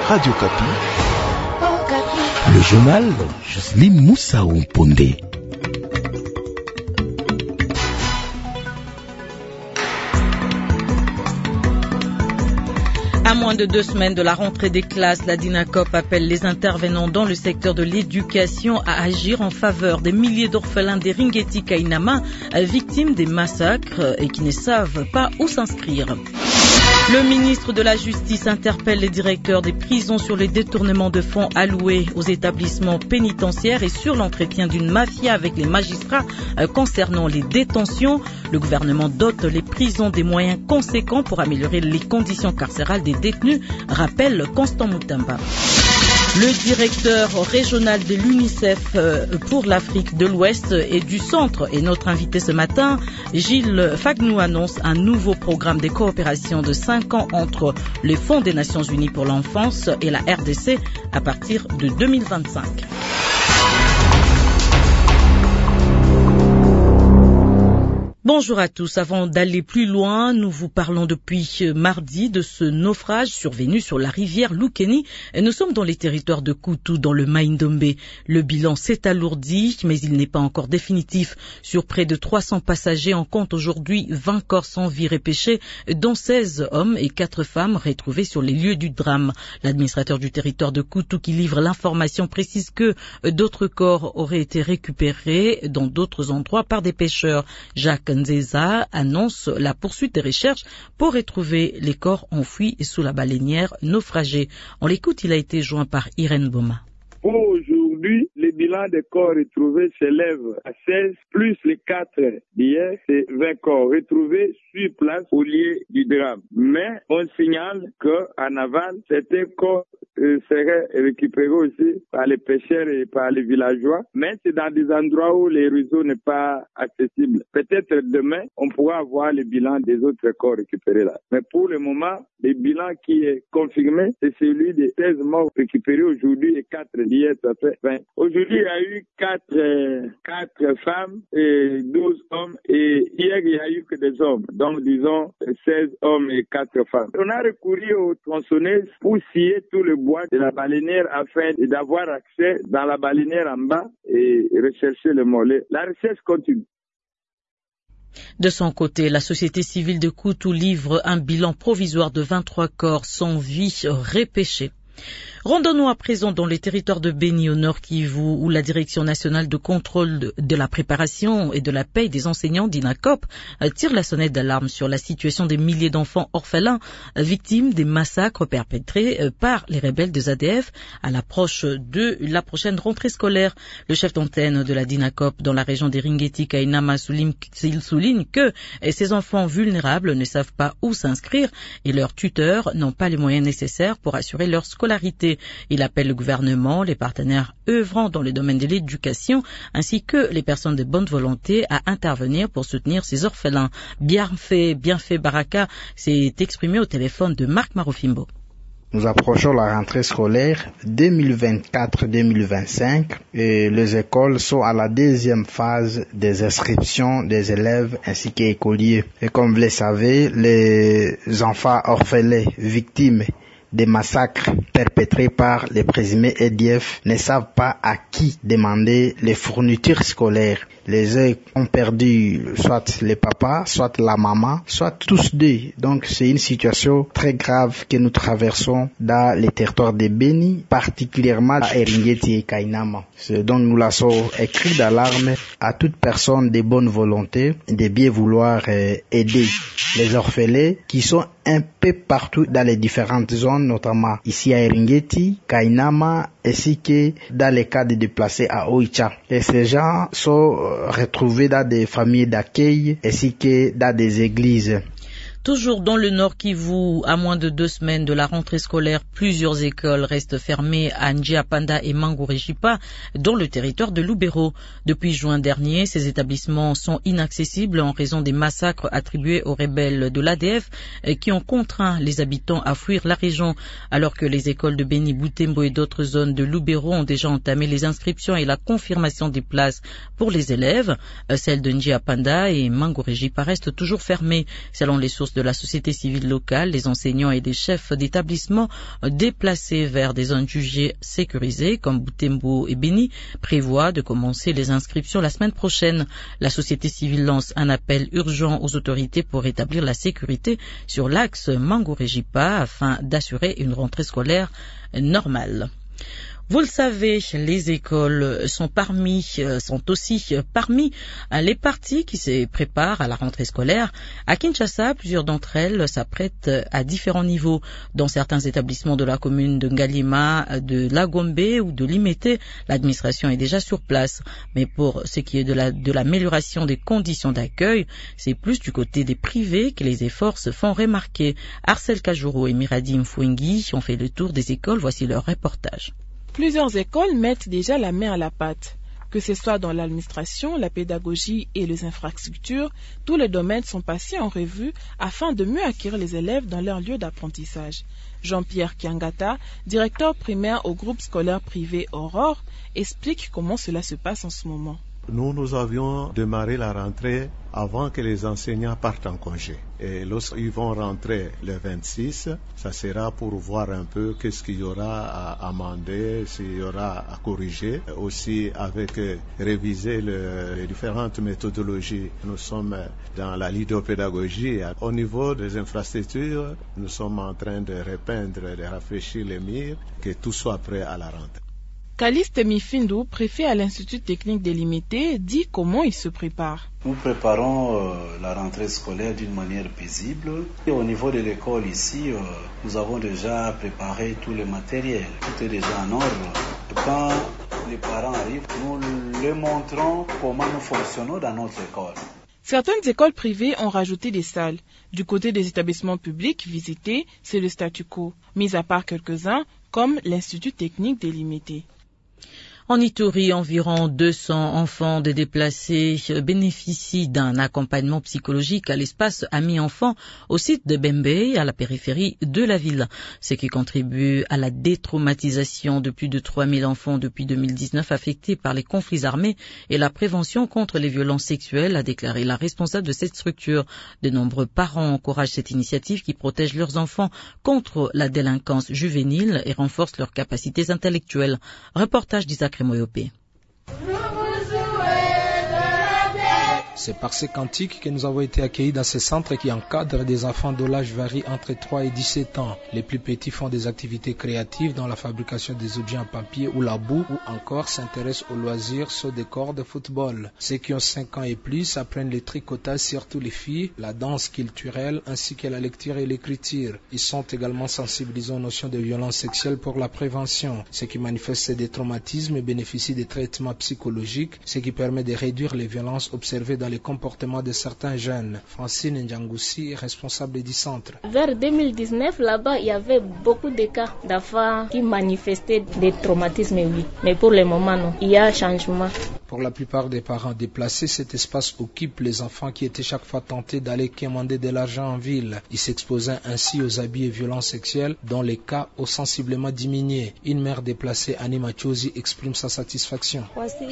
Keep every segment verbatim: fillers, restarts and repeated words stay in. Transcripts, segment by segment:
Radio Kapi. Le journal Jocelyne Moussaou Pondé. À moins de deux semaines de la rentrée des classes, la DINACOP appelle les intervenants dans le secteur de l'éducation à agir en faveur des milliers d'orphelins des Ringeti Kainama, victimes des massacres et qui ne savent pas où s'inscrire. Le ministre de la Justice interpelle les directeurs des prisons sur les détournements de fonds alloués aux établissements pénitentiaires et sur l'entretien d'une mafia avec les magistrats concernant les détentions. Le gouvernement dote les prisons des moyens conséquents pour améliorer les conditions carcérales des détenus, rappelle Constant Moutamba. Le directeur régional de l'UNICEF pour l'Afrique de l'Ouest et du Centre est notre invité ce matin. Gilles Fagnou annonce un nouveau programme de coopération de cinq ans entre les Fonds des Nations Unies pour l'enfance et la R D C à partir de deux mille vingt-cinq. Bonjour à tous. Avant d'aller plus loin, nous vous parlons depuis mardi de ce naufrage survenu sur la rivière Lukeni. Nous sommes dans les territoires de Koutou, dans le Maïndombe. Le bilan s'est alourdi, mais il n'est pas encore définitif. Sur près de trois cents passagers, on compte aujourd'hui vingt corps sans vie repêchés, dont seize hommes et quatre femmes retrouvés sur les lieux du drame. L'administrateur du territoire de Koutou qui livre l'information précise que d'autres corps auraient été récupérés dans d'autres endroits par des pêcheurs. Jacques Nzeza annonce la poursuite des recherches pour retrouver les corps enfouis sous la baleinière naufragée. On l'écoute, il a été joint par Irène Boma. Aujourd'hui, le bilan des corps retrouvés s'élève à seize, plus les quatre d'hier, c'est vingt corps retrouvés sur place au lieu du drame. Mais on signale qu'en aval, certains corps euh, seraient récupérés aussi par les pêcheurs et par les villageois, mais c'est dans des endroits où les réseaux n'est pas accessible. Peut-être demain, on pourra avoir le bilan des autres corps récupérés là. Mais pour le moment, le bilan qui est confirmé, c'est celui des seize morts récupérés aujourd'hui et quatre d'hier, ça fait vingt. Aujourd'hui, il y a eu quatre, euh, quatre femmes et douze hommes, et hier, il n'y a eu que des hommes. Donc, disons, seize hommes et quatre femmes. On a recouru aux tronçonneuses pour scier tout le bois de la baleinière afin d'avoir accès dans la baleinière en bas et rechercher le mollet. La recherche continue. De son côté, la société civile de Koutou livre un bilan provisoire de vingt-trois corps sans vie repêchés. Rendons-nous à présent dans les territoires de Béni au Nord Kivu où la Direction nationale de contrôle de, de la préparation et de la paie des enseignants d'INACOP tire la sonnette d'alarme sur la situation des milliers d'enfants orphelins victimes des massacres perpétrés par les rebelles de Z A D F à l'approche de la prochaine rentrée scolaire. Le chef d'antenne de la DINACOP dans la région des Ringeti Kainama souligne, souligne que ces enfants vulnérables ne savent pas où s'inscrire et leurs tuteurs n'ont pas les moyens nécessaires pour assurer leur scolarité. Il appelle le gouvernement, les partenaires œuvrant dans le domaine de l'éducation, ainsi que les personnes de bonne volonté à intervenir pour soutenir ces orphelins. Bienfait, Bienfait Baraka s'est exprimé au téléphone de Marc Marofimbo. Nous approchons la rentrée scolaire deux mille vingt-quatre deux mille vingt-cinq et les écoles sont à la deuxième phase des inscriptions des élèves ainsi qu'écoliers. Et comme vous le savez, les enfants orphelins victimes des massacres perpétrés par les présumés A D F ne savent pas à qui demander les fournitures scolaires. Les uns ont perdu soit les papas, soit la maman, soit tous deux. Donc c'est une situation très grave que nous traversons dans les territoires de Béni, particulièrement à Ringeti et Kainama. C'est donc nous laissons écrit d'alarme à toute personne de bonne volonté de bien vouloir euh, aider les orphelins qui sont un peu partout dans les différentes zones, notamment ici à Ringeti, Kainama, ainsi que dans les cas de déplacés à Oicha. Et ces gens sont retrouvés dans des familles d'accueil ainsi que dans des églises. Toujours dans le Nord Kivu, à moins de deux semaines de la rentrée scolaire, plusieurs écoles restent fermées à Ndjiapanda et Mangurejipa, dans le territoire de Lubero. Depuis juin dernier, ces établissements sont inaccessibles en raison des massacres attribués aux rebelles de l'A D F qui ont contraint les habitants à fuir la région, alors que les écoles de Béni, Butembo et d'autres zones de Lubero ont déjà entamé les inscriptions et la confirmation des places pour les élèves. Celles de Ndjiapanda et Mangurejipa restent toujours fermées, selon les sources de la société civile locale, les enseignants et des chefs d'établissement déplacés vers des zones jugées sécurisées comme Butembo et Beni prévoient de commencer les inscriptions la semaine prochaine. La société civile lance un appel urgent aux autorités pour rétablir la sécurité sur l'axe Mangouré-Jipa afin d'assurer une rentrée scolaire normale. Vous le savez, les écoles sont parmi, sont aussi parmi les parties qui se préparent à la rentrée scolaire. À Kinshasa, plusieurs d'entre elles s'apprêtent à différents niveaux. Dans certains établissements de la commune de Ngalima, de Lagombe ou de Limete, l'administration est déjà sur place. Mais pour ce qui est de la, de l'amélioration des conditions d'accueil, c'est plus du côté des privés que les efforts se font remarquer. Arcel Kajuro et Miradi Mfouengui ont fait le tour des écoles. Voici leur reportage. Plusieurs écoles mettent déjà la main à la pâte. Que ce soit dans l'administration, la pédagogie et les infrastructures, tous les domaines sont passés en revue afin de mieux acquérir les élèves dans leur lieu d'apprentissage. Jean-Pierre Kiangata, directeur primaire au groupe scolaire privé Aurore, explique comment cela se passe en ce moment. Nous, nous avions démarré la rentrée avant que les enseignants partent en congé. Et lorsqu'ils vont rentrer le vingt-six, ça sera pour voir un peu qu'est-ce qu'il y aura à amender, s'il y aura à corriger. Aussi avec euh, réviser le, les différentes méthodologies. Nous sommes dans la lidopédagogie. Au niveau des infrastructures, nous sommes en train de repeindre, de rafraîchir les murs, que tout soit prêt à la rentrée. Caliste Mifindu, préfet à l'Institut technique délimité, dit comment il se prépare. Nous préparons euh, la rentrée scolaire d'une manière paisible. Et au niveau de l'école ici, euh, nous avons déjà préparé tout le matériel. Tout est déjà en ordre. Quand les parents arrivent, nous leur montrons comment nous fonctionnons dans notre école. Certaines écoles privées ont rajouté des salles. Du côté des établissements publics visités, c'est le statu quo, mis à part quelques-uns, comme l'Institut technique délimité. En Ituri, environ deux cents enfants de déplacés bénéficient d'un accompagnement psychologique à l'espace Amis Enfants au site de Bembe, à la périphérie de la ville, ce qui contribue à la détraumatisation de plus de trois mille enfants depuis deux mille dix-neuf affectés par les conflits armés et la prévention contre les violences sexuelles, a déclaré la responsable de cette structure. De nombreux parents encouragent cette initiative qui protège leurs enfants contre la délinquance juvénile et renforce leurs capacités intellectuelles. Reportage d'Isaac Moyopé. C'est par ces cantiques que nous avons été accueillis dans ce centre qui encadre des enfants dont l'âge varie entre trois et dix-sept ans. Les plus petits font des activités créatives dans la fabrication des objets en papier ou la boue, ou encore s'intéressent aux loisirs sur des corps de football. Ceux qui ont cinq ans et plus apprennent le tricotage, surtout les filles, la danse culturelle ainsi que la lecture et l'écriture. Ils sont également sensibilisés aux notions de violence sexuelle pour la prévention. Ceux qui manifestent des traumatismes bénéficient des traitements psychologiques, ce qui permet de réduire les violences observées dans les comportements de certains jeunes. Francine Ndjangoussi est responsable du centre. Vers deux mille dix-neuf, là-bas, il y avait beaucoup de cas d'enfants qui manifestaient des traumatismes, oui. Mais pour le moment, non. Il y a un changement. Pour la plupart des parents déplacés, cet espace occupe les enfants qui étaient chaque fois tentés d'aller quémander de l'argent en ville. Ils s'exposaient ainsi aux abus et violences sexuelles, dont les cas ont sensiblement diminué. Une mère déplacée, Annie Machosi, exprime sa satisfaction.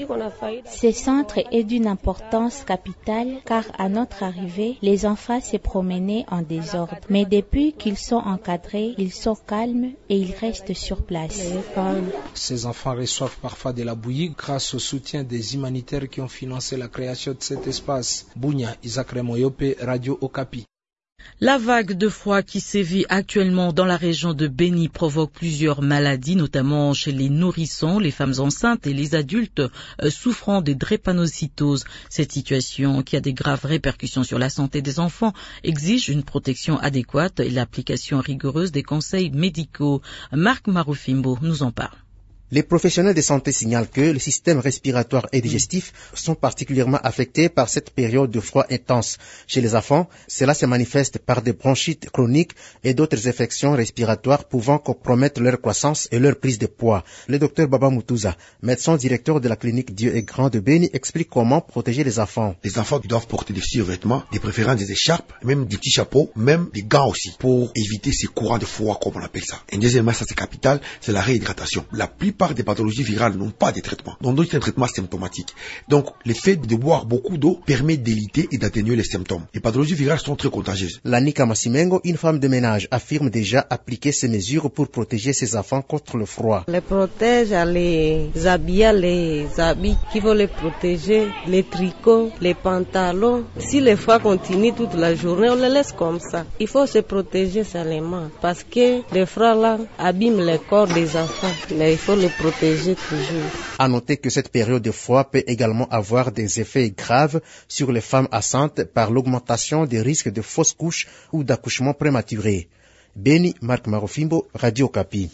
Ce centre est d'une importance capitale car à notre arrivée, les enfants se promenaient en désordre. Mais depuis qu'ils sont encadrés, ils sont calmes et ils restent sur place. Ces enfants reçoivent parfois de la bouillie grâce au soutien des humanitaires qui ont financé la création de cet espace. Bounia, Isaac Remoyope, Radio Okapi. La vague de froid qui sévit actuellement dans la région de Beni provoque plusieurs maladies, notamment chez les nourrissons, les femmes enceintes et les adultes souffrant de drépanocytose. Cette situation, qui a des graves répercussions sur la santé des enfants, exige une protection adéquate et l'application rigoureuse des conseils médicaux. Marc Marufimbo nous en parle. Les professionnels de santé signalent que les systèmes respiratoires et digestifs sont particulièrement affectés par cette période de froid intense. Chez les enfants, cela se manifeste par des bronchites chroniques et d'autres infections respiratoires pouvant compromettre leur croissance et leur prise de poids. Le docteur Baba Mutuza, médecin directeur de la clinique Dieu est grand de Beni, explique comment protéger les enfants. Les enfants doivent porter des survêtements, des préférences des écharpes, même des petits chapeaux, même des gants aussi, pour éviter ces courants de froid comme on appelle ça. Et deuxièmement, ça c'est capital, c'est la réhydratation. La plupart plupart des pathologies virales n'ont pas de traitement. Donc, donc, c'est un traitement symptomatique. Donc, le fait de boire beaucoup d'eau permet d'éviter et d'atténuer les symptômes. Les pathologies virales sont très contagieuses. Lanika Massimengo, une femme de ménage, affirme déjà appliquer ces mesures pour protéger ses enfants contre le froid. Les protèges, les habits, les habits qui vont les protéger, les tricots, les pantalons. Si le froid continue toute la journée, on les laisse comme ça. Il faut se protéger seulement parce que le froid là abîme le corps des enfants. Mais il faut les protéger toujours. À noter que cette période de froid peut également avoir des effets graves sur les femmes enceintes par l'augmentation des risques de fausses couches ou d'accouchement prématuré. Beni, Marc Marofimbo, Radio Okapi.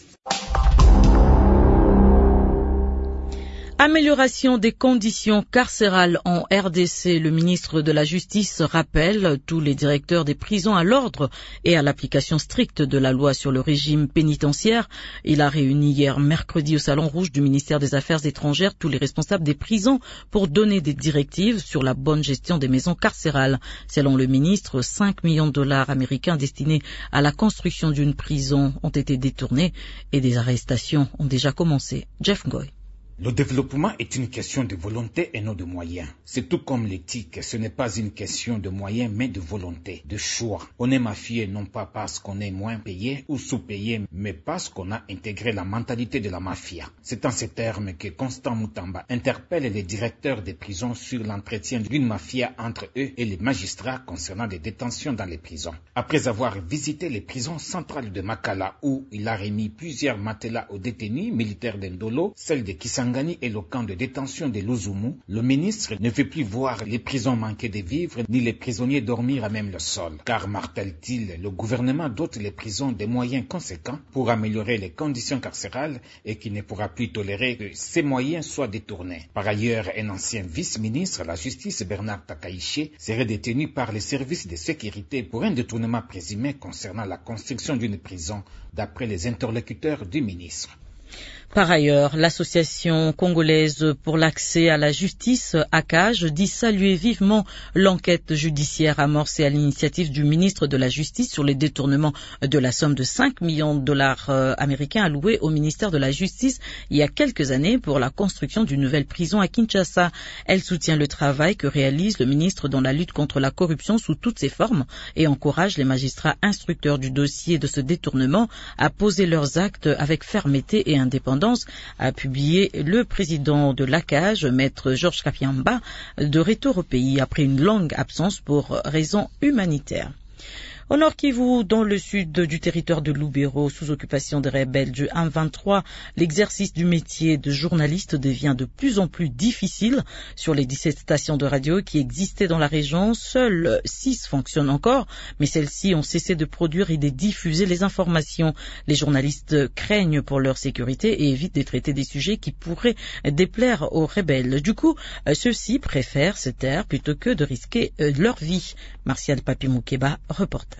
Amélioration des conditions carcérales en R D C. Le ministre de la Justice rappelle tous les directeurs des prisons à l'ordre et à l'application stricte de la loi sur le régime pénitentiaire. Il a réuni hier mercredi au Salon Rouge du ministère des Affaires étrangères tous les responsables des prisons pour donner des directives sur la bonne gestion des maisons carcérales. Selon le ministre, cinq millions de dollars américains destinés à la construction d'une prison ont été détournés et des arrestations ont déjà commencé. Jeff Ngoy. Le développement est une question de volonté et non de moyens. C'est tout comme l'éthique, ce n'est pas une question de moyens mais de volonté, de choix. On est mafieux non pas parce qu'on est moins payé ou sous-payé, mais parce qu'on a intégré la mentalité de la mafia. C'est en ces termes que Constant Mutamba interpelle les directeurs des prisons sur l'entretien d'une mafia entre eux et les magistrats concernant les détentions dans les prisons. Après avoir visité les prisons centrales de Makala où il a remis plusieurs matelas aux détenus militaires d'Indolo, celle de Kisangani et le camp de détention de Luzumu, le ministre ne veut plus voir les prisons manquer de vivres ni les prisonniers dormir à même le sol. Car, martèle-t-il, le gouvernement dote les prisons des moyens conséquents pour améliorer les conditions carcérales et qu'il ne pourra plus tolérer que ces moyens soient détournés. Par ailleurs, un ancien vice-ministre de la Justice, Bernard Takaiché, serait détenu par les services de sécurité pour un détournement présumé concernant la construction d'une prison, d'après les interlocuteurs du ministre. Par ailleurs, l'association congolaise pour l'accès à la justice, A C A J, dit saluer vivement l'enquête judiciaire amorcée à l'initiative du ministre de la Justice sur les détournements de la somme de cinq millions de dollars euh, américains alloués au ministère de la Justice il y a quelques années pour la construction d'une nouvelle prison à Kinshasa. Elle soutient le travail que réalise le ministre dans la lutte contre la corruption sous toutes ses formes et encourage les magistrats instructeurs du dossier de ce détournement à poser leurs actes avec fermeté et indépendance, a publié le président de l'A C A J, maître Georges Kafiamba, de retour au pays après une longue absence pour raisons humanitaires. Au Nord Kivu, dans le sud du territoire de Lubero, sous occupation des rebelles du M vingt-trois, l'exercice du métier de journaliste devient de plus en plus difficile. Sur les dix-sept stations de radio qui existaient dans la région, seules six fonctionnent encore, mais celles-ci ont cessé de produire et de diffuser les informations. Les journalistes craignent pour leur sécurité et évitent de traiter des sujets qui pourraient déplaire aux rebelles. Du coup, ceux-ci préfèrent se taire plutôt que de risquer leur vie. Martial Papi Moukeba, reportage.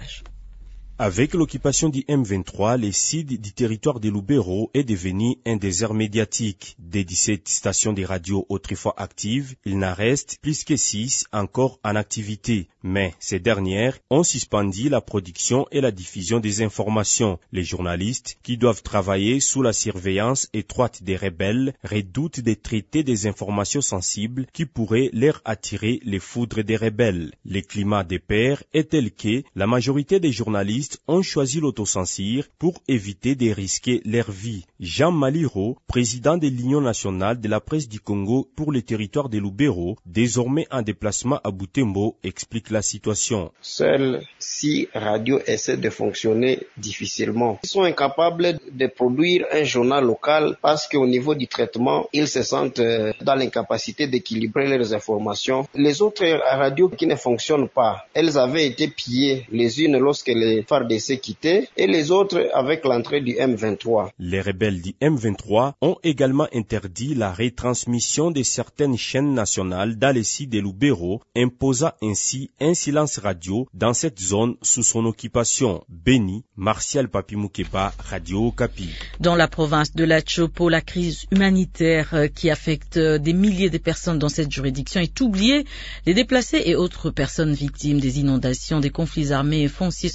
Avec l'occupation du M vingt-trois, le sud du territoire de Lubero est devenu un désert médiatique. Des dix-sept stations de radio autrefois actives, il n'en reste plus que six encore en activité. Mais ces dernières ont suspendu la production et la diffusion des informations. Les journalistes, qui doivent travailler sous la surveillance étroite des rebelles, redoutent de traiter des informations sensibles qui pourraient leur attirer les foudres des rebelles. Le climat des pairs est tel que la majorité des journalistes ont choisi l'autocensure pour éviter de risquer leur vie. Jean Maliro, président de l'Union nationale de la presse du Congo pour le territoire de Lubero, désormais en déplacement à Butembo, explique la situation. Seules six radios essaient de fonctionner difficilement. Ils sont incapables de produire un journal local parce qu'au niveau du traitement, ils se sentent dans l'incapacité d'équilibrer leurs informations. Les autres radios qui ne fonctionnent pas, elles avaient été pillées les unes lorsque les F A R D C quittaient et les autres avec l'entrée du M vingt-trois. Les rebelles du M vingt-trois ont également interdit la retransmission de certaines chaînes nationales dans les sites de Lubero, imposant ainsi un silence radio dans cette zone sous son occupation. Béni, Martial Papi Moukeba, Radio Okapi. Dans la province de la Chopo, la crise humanitaire qui affecte des milliers de personnes dans cette juridiction est oubliée. Les déplacés et autres personnes victimes des inondations, des conflits armés et fonciers sont quasiment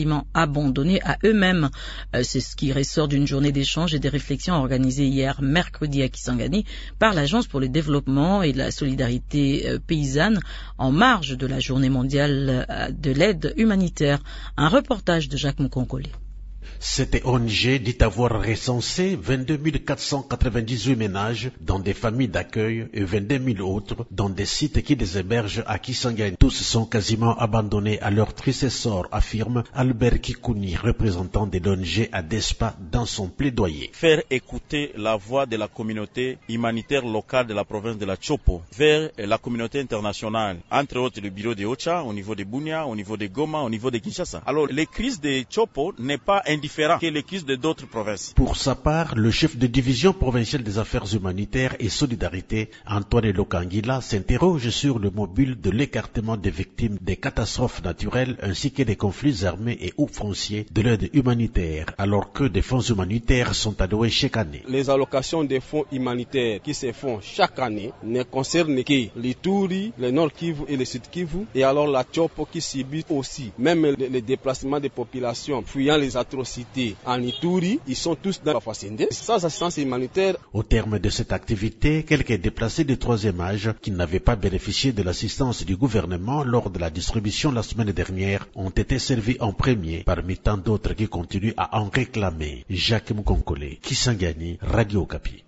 quasiment abandonnés à eux-mêmes. Euh, c'est ce qui ressort d'une journée d'échange et de réflexion organisée hier mercredi à Kisangani par l'Agence pour le développement et la solidarité euh, paysanne en marge de la journée mondiale euh, de l'aide humanitaire. Un reportage de Jacques Moukonkole. Cette O N G dit avoir recensé vingt-deux mille quatre cent quatre-vingt-dix-huit ménages dans des familles d'accueil et vingt-deux mille autres dans des sites qui les hébergent à Kisangani. Tous sont quasiment abandonnés à leur triste sort, affirme Albert Kikouni, représentant de l'O N G à Despa dans son plaidoyer. Faire écouter la voix de la communauté humanitaire locale de la province de la Chopo vers la communauté internationale, entre autres le bureau de Ocha, au niveau de Bunia, au niveau de Goma, au niveau de Kinshasa. Alors, les crises de Chopo n'est pas indifférent que les crises de d'autres provinces. Pour sa part, le chef de division provinciale des affaires humanitaires et solidarité, Antoine Lokangila, s'interroge sur le mobile de l'écartement des victimes des catastrophes naturelles ainsi que des conflits armés et ou fonciers de l'aide humanitaire, alors que des fonds humanitaires sont alloués chaque année. Les allocations des fonds humanitaires qui se font chaque année ne concernent que l'Ituri, le Nord Kivu et le Sud Kivu, et alors la Chopo qui subit aussi, même les déplacements des populations fuyant les atrocités en Ituri, ils sont tous dans la Fassende, sans assistance humanitaire. Au terme de cette activité, quelques déplacés de troisième âge qui n'avaient pas bénéficié de l'assistance du gouvernement lors de la distribution la semaine dernière ont été servis en premier, parmi tant d'autres qui continuent à en réclamer. Jacques Moukonkole, Kisangani, Radio Okapi.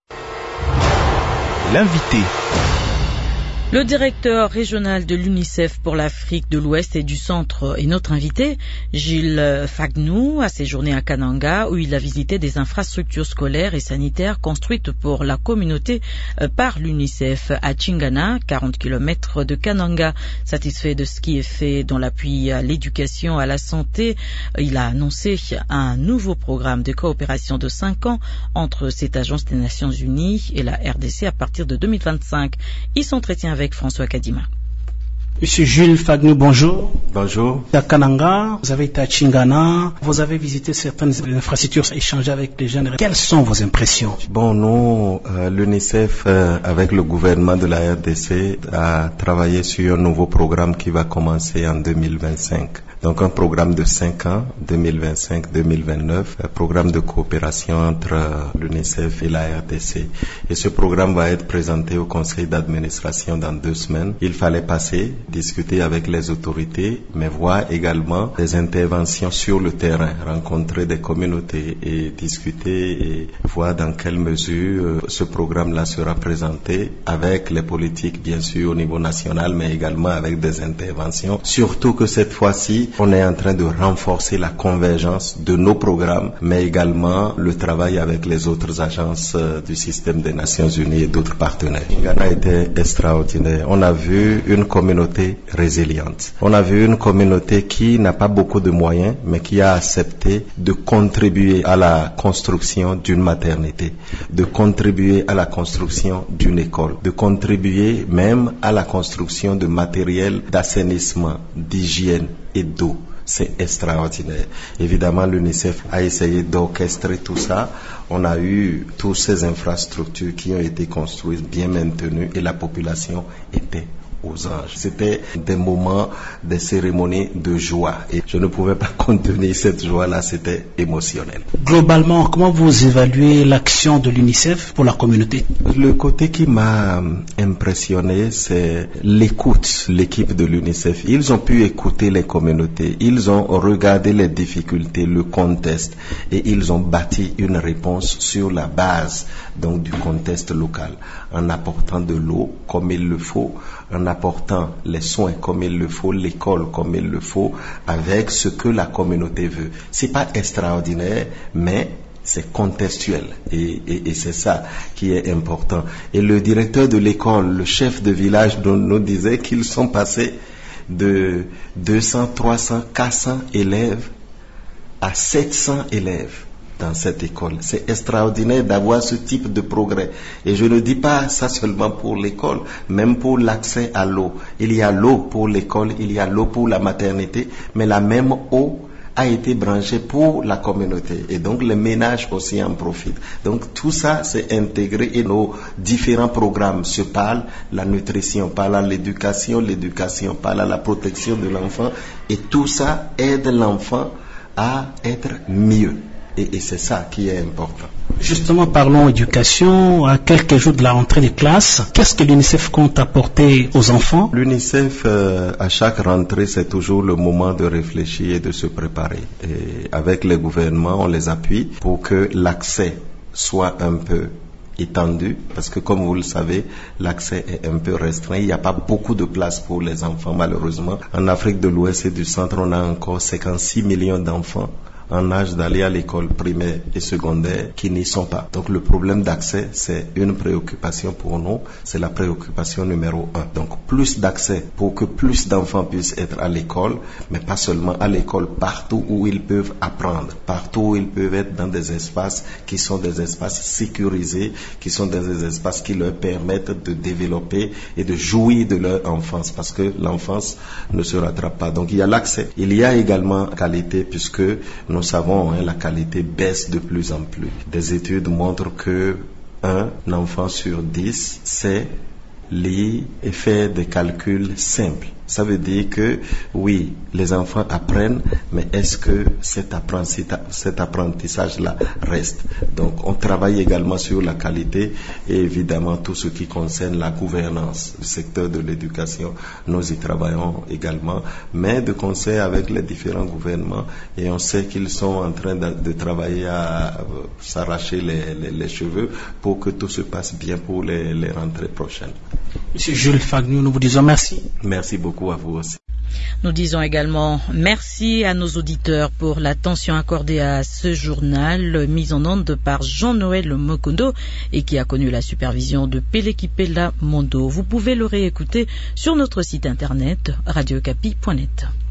L'invité. Le directeur régional de l'UNICEF pour l'Afrique de l'Ouest et du Centre est notre invité, Gilles Fagnou, a séjourné à Kananga où il a visité des infrastructures scolaires et sanitaires construites pour la communauté par l'UNICEF à Chingana, quarante kilomètres de Kananga. Satisfait de ce qui est fait dans l'appui à l'éducation, à la santé, il a annoncé un nouveau programme de coopération de cinq ans entre cette agence des Nations Unies et la R D C à partir de deux mille vingt-cinq. Il s'entretient avec Avec François Kadima. Monsieur Jules Fagnou, bonjour. Bonjour. À Kananga, vous avez été à Chingana, vous avez visité certaines infrastructures, échangé avec les jeunes. Quelles sont vos impressions? Bon, nous, euh, l'UNICEF, euh, avec le gouvernement de la R D C, a travaillé sur un nouveau programme qui va commencer en deux mille vingt-cinq. Donc un programme de cinq ans, deux mille vingt-cinq deux mille vingt-neuf, un programme de coopération entre euh, l'UNICEF et la R D C. Et ce programme va être présenté au conseil d'administration dans deux semaines. Il fallait passer, discuter avec les autorités, mais voir également des interventions sur le terrain, rencontrer des communautés et discuter et voir dans quelle mesure euh, ce programme-là sera présenté avec les politiques, bien sûr, au niveau national, mais également avec des interventions. Surtout que cette fois-ci, on est en train de renforcer la convergence de nos programmes, mais également le travail avec les autres agences euh, du système des Nations Unies et d'autres partenaires. Ghana était extraordinaire. On a vu une communauté résiliente. On a vu une communauté qui n'a pas beaucoup de moyens, mais qui a accepté de contribuer à la construction d'une maternité, de contribuer à la construction d'une école, de contribuer même à la construction de matériel d'assainissement, d'hygiène et d'eau. C'est extraordinaire. Évidemment, l'UNICEF a essayé d'orchestrer tout ça. On a eu toutes ces infrastructures qui ont été construites, bien maintenues, et la population était aux anges. C'était des moments, des cérémonies de joie. Et je ne pouvais pas contenir cette joie-là, c'était émotionnel. Globalement, comment vous évaluez l'action de l'UNICEF pour la communauté? Le côté qui m'a impressionné, c'est l'écoute, l'équipe de l'UNICEF. Ils ont pu écouter les communautés, ils ont regardé les difficultés, le contexte, et ils ont bâti une réponse sur la base donc du contexte local, en apportant de l'eau comme il le faut, en apportant les soins comme il le faut, l'école comme il le faut, avec ce que la communauté veut. C'est pas extraordinaire, mais c'est contextuel et, et, et c'est ça qui est important. Et le directeur de l'école, le chef de village nous, nous disait qu'ils sont passés de deux cents, trois cents, quatre cents élèves à sept cents élèves dans cette école. C'est extraordinaire d'avoir ce type de progrès. Et je ne dis pas ça seulement pour l'école, même pour l'accès à l'eau. Il y a l'eau pour l'école, il y a l'eau pour la maternité, mais la même eau a été branché pour la communauté et donc les ménages aussi en profitent. Donc tout ça c'est intégré et nos différents programmes se parlent, la nutrition parle à l'éducation, l'éducation parle à la protection de l'enfant et tout ça aide l'enfant à être mieux. Et, et c'est ça qui est important. Justement, parlons éducation. À quelques jours de la rentrée des classes, qu'est-ce que l'UNICEF compte apporter aux enfants? L'UNICEF, euh, à chaque rentrée, c'est toujours le moment de réfléchir et de se préparer. Et avec les gouvernements, on les appuie pour que l'accès soit un peu étendu, parce que comme vous le savez, l'accès est un peu restreint. Il n'y a pas beaucoup de place pour les enfants, malheureusement. En Afrique de l'Ouest et du Centre, on a encore cinquante-six millions d'enfants en âge d'aller à l'école primaire et secondaire qui n'y sont pas. Donc le problème d'accès, c'est une préoccupation pour nous, c'est la préoccupation numéro un. Donc plus d'accès pour que plus d'enfants puissent être à l'école, mais pas seulement à l'école, partout où ils peuvent apprendre, partout où ils peuvent être dans des espaces qui sont des espaces sécurisés, qui sont des espaces qui leur permettent de développer et de jouir de leur enfance, parce que l'enfance ne se rattrape pas. Donc il y a l'accès. Il y a également la qualité, puisque nous savons, hein, la qualité baisse de plus en plus. Des études montrent que un enfant sur dix sait lire et faire des calculs simples. Ça veut dire que, oui, les enfants apprennent, mais est-ce que cet apprentissage-là reste? Donc, on travaille également sur la qualité et évidemment tout ce qui concerne la gouvernance du secteur de l'éducation. Nous y travaillons également, mais de concert avec les différents gouvernements, et on sait qu'ils sont en train de, de travailler à s'arracher les, les, les cheveux pour que tout se passe bien pour les, les rentrées prochaines. Monsieur Jules Fagnou, nous vous disons merci. Merci beaucoup à vous aussi. Nous disons également merci à nos auditeurs pour l'attention accordée à ce journal mis en onde par Jean-Noël Mokondo et qui a connu la supervision de Pelekipela Mondo. Vous pouvez le réécouter sur notre site internet radio okapi point net.